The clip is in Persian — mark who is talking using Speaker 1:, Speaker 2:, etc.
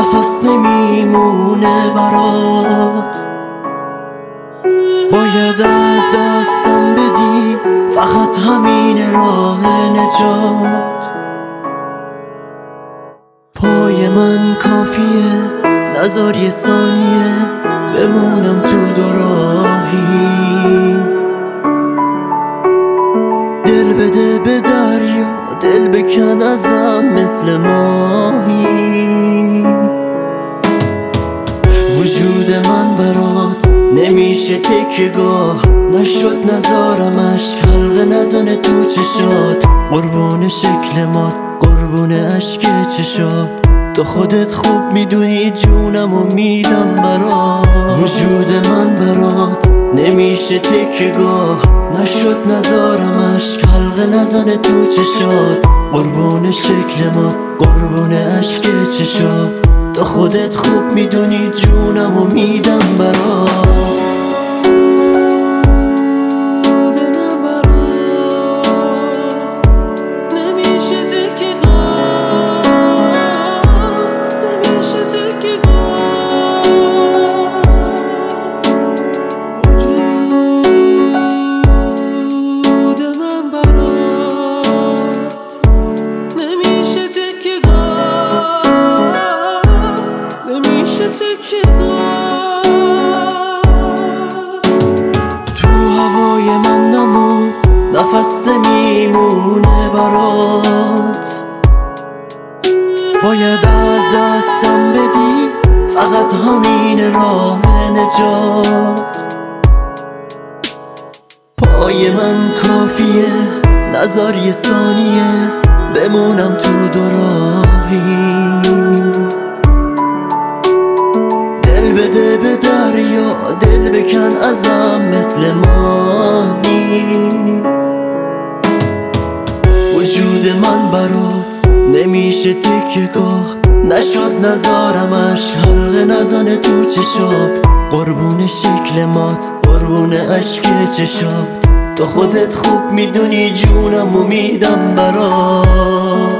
Speaker 1: نفس نمیمونه برات. باید از دستم بدی، فقط همین راه نجات. پای من کافیه، نذار یه ثانیه بمونم تو دو راهی. دل بده به دریا، دل بکن ازم مثل ماهی. وجود من برات نمیشه تکیه‌گاه، نشد نذارمش حلقه نزنه تو چشات. قربون شکل مات، قربون عشق چشات. تو خودت خوب میدونی جونم و میدم برات. وجود من برات نمیشه تکیه‌گاه، نشد نذارمش حلقه نزنه تو چشات. قربون شکل ما، قربون عشق چشات. تو خودت خوب میدونی جونم و میدم برات. تو هوای من نمون، نفس میمونه برات. باید از دستم بدی، فقط همین راه نجات. پای من کافیه، نذار یه ثانیه بمونم تو دو راهی. دل بده به دریا، دل بکن ازم مثل ماهی. وجود من برات نمیشه تکیه‌گاه، نشد نذارمش حلقه نزنه تو چشات. قربون شکل مات، قربون عشق چشات. تو خودت خوب میدونی جونم و میدم برات.